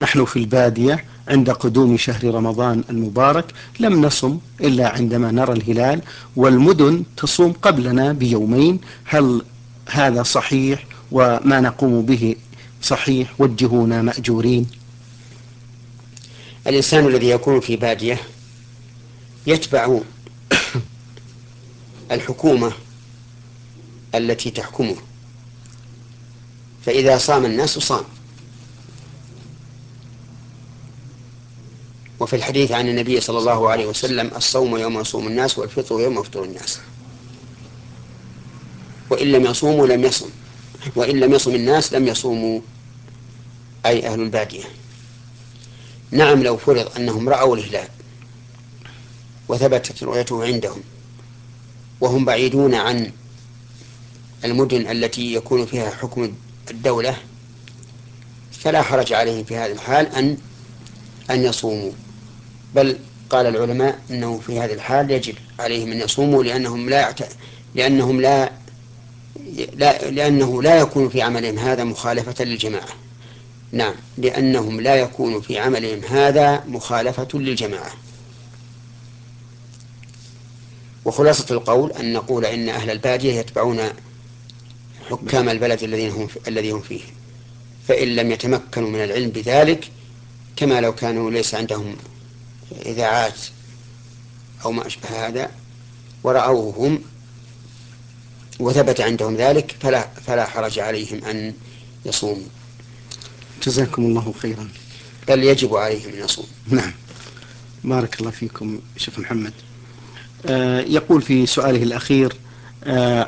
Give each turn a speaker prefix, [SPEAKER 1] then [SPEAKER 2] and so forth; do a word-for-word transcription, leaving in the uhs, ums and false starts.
[SPEAKER 1] نحن في البادية عند قدوم شهر رمضان المبارك لم نصم إلا عندما نرى الهلال، والمدن تصوم قبلنا بيومين. هل هذا صحيح؟ وما نقوم به صحيح؟ وجهونا مأجورين.
[SPEAKER 2] الإنسان الذي يكون في بادية يتبع الحكومة التي تحكمه، فإذا صام الناس صام. وفي الحديث عن النبي صلى الله عليه وسلم: الصوم يوم يصوم الناس، والفطر يوم يفطر الناس. وإن لم يصوموا لم يصم، وإن لم يصم الناس لم يصوموا، أي أهل البادية. نعم، لو فرض أنهم رأوا الهلال وثبتت رؤيته عندهم وهم بعيدون عن المدن التي يكون فيها حكم الدولة، فلا حرج عليهم في هذا الحال أن أن يصوموا. بل قال العلماء أنه في هذه الحال يجب عليهم أن يصوموا، لأنهم لا يعت... لأنهم لا... لا لأنه لا يكون في عملهم هذا مخالفة للجماعة. نعم، لأنهم لا يكون في عملهم هذا مخالفة للجماعة. وخلاصة القول أن نقول إن أهل البادية يتبعون حكام البلد الذين هم الذي هم فيه، فإن لم يتمكنوا من العلم بذلك، كما لو كانوا ليس عندهم إذاعات أو ما أشبه هذا ورأوه هم وثبت عندهم ذلك، فلا, فلا حرج عليهم أن يصوموا،
[SPEAKER 1] جزاكم الله خيرا.
[SPEAKER 2] بل يجب عليهم أن يصوموا.
[SPEAKER 1] نعم، بارك الله فيكم شيخ محمد. آه يقول في سؤاله الأخير: آه